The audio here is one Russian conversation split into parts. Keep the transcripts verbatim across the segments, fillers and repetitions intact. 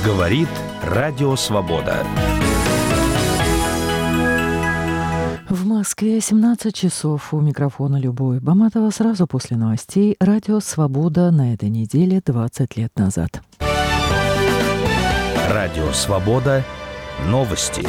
Говорит Радио Свобода. В Москве семнадцать часов. У микрофона Любовь Баматова. Сразу после новостей Радио Свобода на этой неделе двадцать лет назад. Радио Свобода. Новости.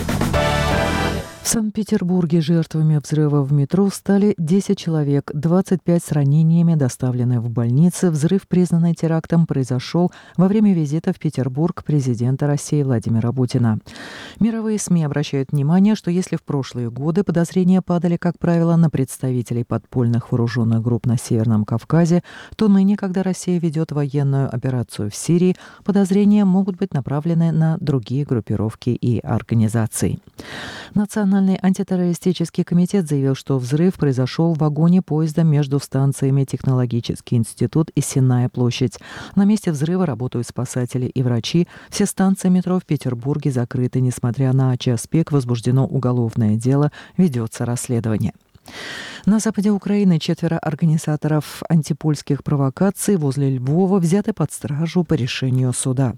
В Санкт-Петербурге жертвами взрыва в метро стали десять человек, двадцать пять с ранениями доставлены в больницы. Взрыв, признанный терактом, произошел во время визита в Петербург президента России Владимира Путина. Мировые СМИ обращают внимание, что если в прошлые годы подозрения падали, как правило, на представителей подпольных вооруженных групп на Северном Кавказе, то ныне, когда Россия ведет военную операцию в Сирии, подозрения могут быть направлены на другие группировки и организации. Национальный антитеррористический комитет заявил, что взрыв произошел в вагоне поезда между станциями Технологический институт и Сенная площадь. На месте взрыва работают спасатели и врачи. Все станции метро в Петербурге закрыты. Несмотря на час пик, возбуждено уголовное дело, ведется расследование. На западе Украины четверо организаторов антипольских провокаций возле Львова взяты под стражу по решению суда.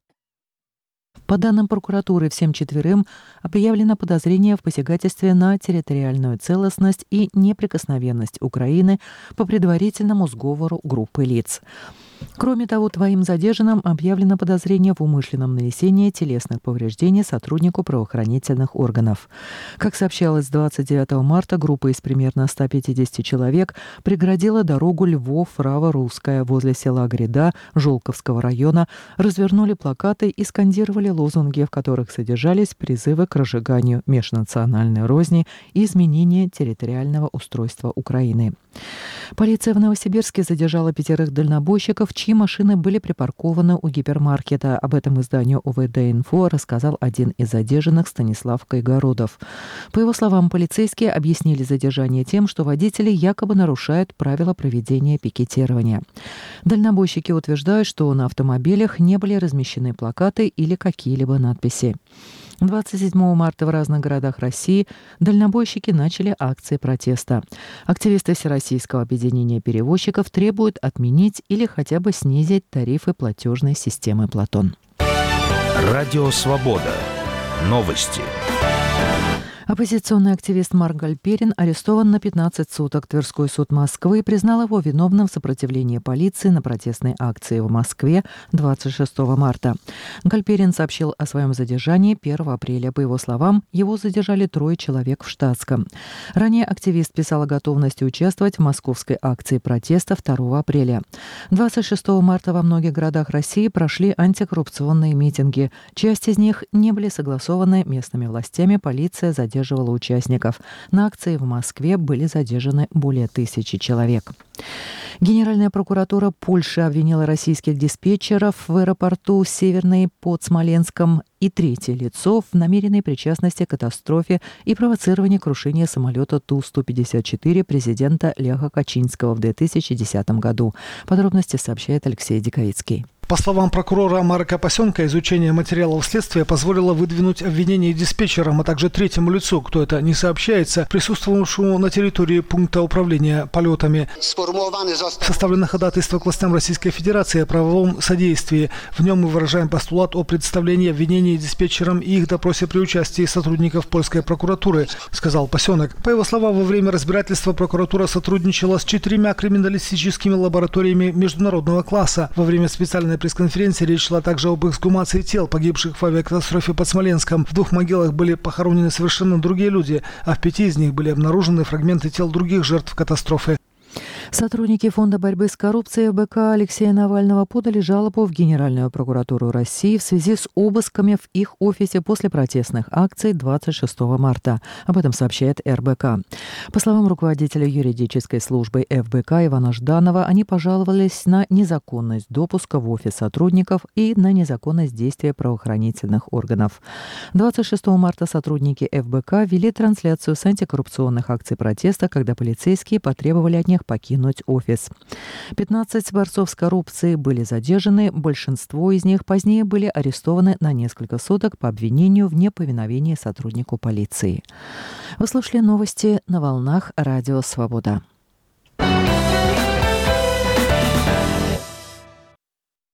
По данным прокуратуры, всем четверым объявлено подозрение в посягательстве на территориальную целостность и неприкосновенность Украины по предварительному сговору группы лиц. Кроме того, двоим задержанным объявлено подозрение в умышленном нанесении телесных повреждений сотруднику правоохранительных органов. Как сообщалось, двадцать девятого марта группа из примерно ста пятидесяти человек преградила дорогу Львов-Рава-Русская возле села Гряда Жолковского района, развернули плакаты и скандировали лозунги, в которых содержались призывы к разжиганию межнациональной розни и изменению территориального устройства Украины. Полиция в Новосибирске задержала пятерых дальнобойщиков, чьи машины были припаркованы у гипермаркета. Об этом изданию ОВД-Инфо рассказал один из задержанных, Станислав Кайгородов. По его словам, полицейские объяснили задержание тем, что водители якобы нарушают правила проведения пикетирования. Дальнобойщики утверждают, что на автомобилях не были размещены плакаты или какие-либо надписи. двадцать седьмого марта в разных городах России дальнобойщики начали акции протеста. Активисты Всероссийского объединения перевозчиков требуют отменить или хотя бы снизить тарифы платежной системы «Платон». Радио Свобода. Новости. Оппозиционный активист Марк Гальперин арестован на пятнадцать суток. Тверской суд Москвы признал его виновным в сопротивлении полиции на протестной акции в Москве двадцать шестого марта. Гальперин сообщил о своем задержании первого апреля. По его словам, его задержали трое человек в штатском. Ранее активист писал о готовности участвовать в московской акции протеста второго апреля. двадцать шестого марта во многих городах России прошли антикоррупционные митинги. Часть из них не были согласованы местными властями. Полиция задержала задерживала участников. На акции в Москве были задержаны более тысячи человек. Генеральная прокуратура Польши обвинила российских диспетчеров в аэропорту Северный под Смоленском и третье лицо в намеренной причастности к катастрофе и провоцировании крушения самолета Ту сто пятьдесят четыре президента Леха Качинского в две тысячи десятом году. Подробности сообщает Алексей Диковицкий. По словам прокурора Марка Пасенка, изучение материалов следствия позволило выдвинуть обвинение диспетчерам, а также третьему лицу, кто это не сообщается, присутствовавшему на территории пункта управления полетами. Составлено ходатайство к властям Российской Федерации о правовом содействии. В нем мы выражаем постулат о представлении обвинений диспетчерам и их допросе при участии сотрудников польской прокуратуры, сказал Пасенок. По его словам, во время разбирательства прокуратура сотрудничала с четырьмя криминалистическими лабораториями международного класса. Во время специальной пресс-конференции речь шла также об эксгумации тел, погибших в авиакатастрофе под Смоленском. В двух могилах были похоронены совершенно другие люди, а в пяти из них были обнаружены фрагменты тел других жертв катастрофы. Сотрудники Фонда борьбы с коррупцией ФБК Алексея Навального подали жалобу в Генеральную прокуратуру России в связи с обысками в их офисе после протестных акций двадцать шестого марта. Об этом сообщает эр бэ ка. По словам руководителя юридической службы эф бэ ка Ивана Жданова, они пожаловались на незаконность допуска в офис сотрудников и на незаконность действия правоохранительных органов. двадцать шестого марта сотрудники эф бэ ка вели трансляцию с антикоррупционных акций протеста, когда полицейские потребовали от них покинуть офис. пятнадцать борцов с коррупцией были задержаны, большинство из них позднее были арестованы на несколько суток по обвинению в неповиновении сотруднику полиции. Вы слушали новости на волнах Радио Свобода.